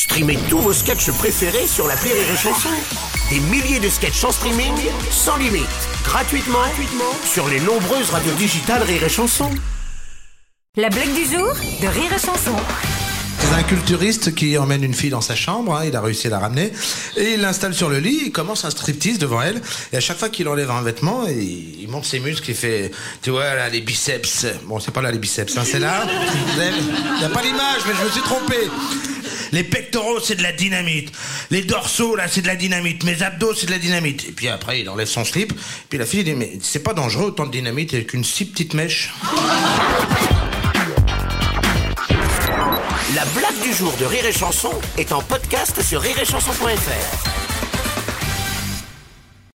Streamez tous vos sketchs préférés sur l'appli Rire et Chanson. Des milliers de sketchs en streaming, sans limite, gratuitement sur les nombreuses radios digitales Rire et Chanson. La blague du jour de Rire et Chanson. C'est un culturiste qui emmène une fille dans sa chambre, il a réussi à la ramener, et il l'installe sur le lit, il commence un striptease devant elle, et à chaque fois qu'il enlève un vêtement, il monte ses muscles, il fait, tu vois là, les biceps, bon c'est pas là les biceps, c'est là, il n'y a pas l'image, mais je me suis trompé. Les pectoraux c'est de la dynamite, les dorsaux là c'est de la dynamite, mes abdos c'est de la dynamite, et puis après il enlève son slip, puis la fille dit, mais c'est pas dangereux autant de dynamite avec une si petite mèche. La blague du jour de Rire et Chanson est en podcast sur rireetchanson.fr.